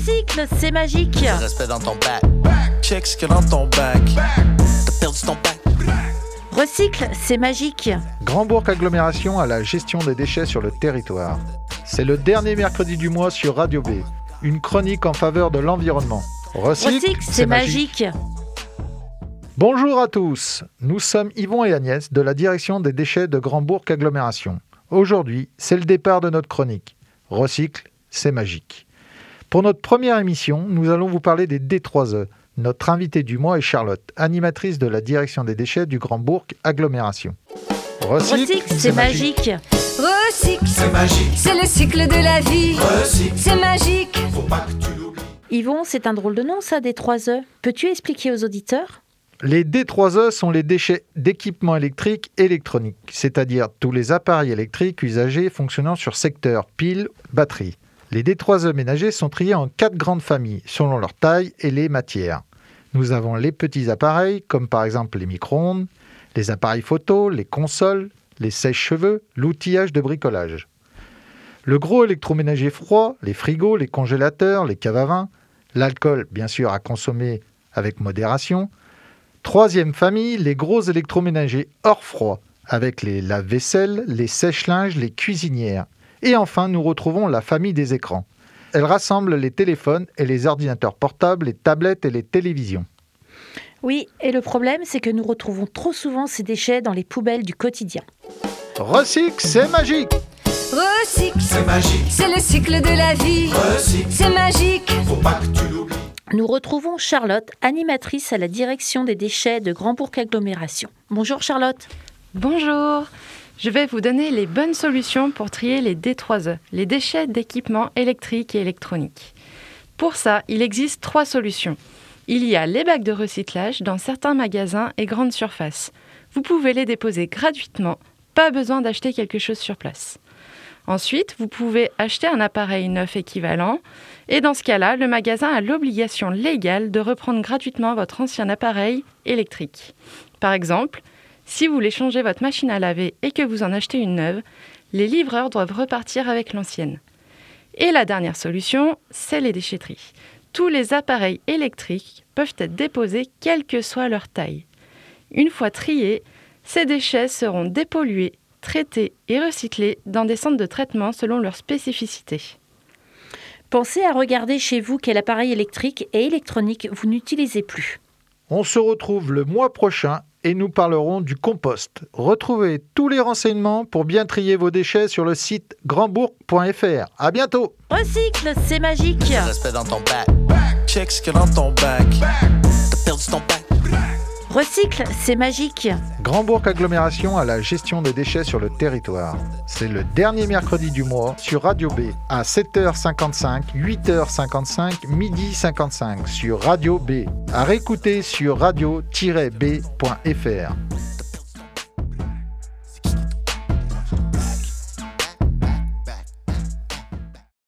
Recycle, c'est magique. Respect dans ton bac. Check ce qu'il y a dans ton bac. T'as perdu ton bac. Recycle, c'est magique. Grand Bourg Agglomération à la gestion des déchets sur le territoire. C'est le dernier mercredi du mois sur Radio B. Une chronique en faveur de l'environnement. Recycle, c'est magique. Bonjour à tous, nous sommes Yvon et Agnès de la direction des déchets de Grand Bourg Agglomération. Aujourd'hui, c'est le départ de notre chronique. Recycle, c'est magique. Pour notre première émission, nous allons vous parler des D3E. Notre invitée du mois est Charlotte, animatrice de la direction des déchets du Grand Bourg Agglomération. Recycle, c'est magique. Recycle, C'est magique. c'est le cycle de la vie. Recycle. C'est magique. Faut pas que tu l'oublies. Yvon, c'est un drôle de nom ça, des 3E. Peux-tu expliquer aux auditeurs ? Les D3E sont les déchets d'équipements électriques et électroniques, c'est-à-dire tous les appareils électriques usagés fonctionnant sur secteur pile, batterie. Les D3E ménagers sont triés en 4 grandes familles, selon leur taille et les matières. Nous avons les petits appareils, comme par exemple les micro-ondes, les appareils photo, les consoles, les sèche-cheveux, l'outillage de bricolage. Le gros électroménager froid, les frigos, les congélateurs, les caves à vin, l'alcool, bien sûr, à consommer avec modération. Troisième famille, les gros électroménagers hors froid, avec les lave-vaisselle, les sèche-linges, les cuisinières. Et enfin, nous retrouvons la famille des écrans. Elle rassemble les téléphones et les ordinateurs portables, les tablettes et les télévisions. Oui, et le problème, c'est que nous retrouvons trop souvent ces déchets dans les poubelles du quotidien. Recycle, c'est magique! Recycle, C'est magique. c'est le cycle de la vie. Recycle. C'est magique. Faut pas que tu l'oublies. Nous retrouvons Charlotte, animatrice à la direction des déchets de Grand Bourg Agglomération. Bonjour Charlotte. Bonjour, je vais vous donner les bonnes solutions pour trier les D3E, les déchets d'équipements électriques et électroniques. Pour ça, il existe 3 solutions. Il y a les bacs de recyclage dans certains magasins et grandes surfaces. Vous pouvez les déposer gratuitement, pas besoin d'acheter quelque chose sur place. Ensuite, vous pouvez acheter un appareil neuf équivalent et dans ce cas-là, le magasin a l'obligation légale de reprendre gratuitement votre ancien appareil électrique. Par exemple, si vous voulez changer votre machine à laver et que vous en achetez une neuve, les livreurs doivent repartir avec l'ancienne. Et la dernière solution, c'est les déchetteries. Tous les appareils électriques peuvent être déposés quelle que soit leur taille. Une fois triés, ces déchets seront dépollués, traités et recyclés dans des centres de traitement selon leurs spécificités. Pensez à regarder chez vous quel appareil électrique et électronique vous n'utilisez plus. On se retrouve le mois prochain et nous parlerons du compost. Retrouvez tous les renseignements pour bien trier vos déchets sur le site grandbourg.fr. À bientôt! Recycle, c'est magique. Respect dans ton bac. Check ce qu'il y a dans ton bac. T'as perdu ton bac. Recycle, c'est magique. Grand Bourg Agglomération à la gestion des déchets sur le territoire. C'est le dernier mercredi du mois sur Radio B à 7h55, 8h55, 12h55 sur Radio B. À réécouter sur radio-b.fr.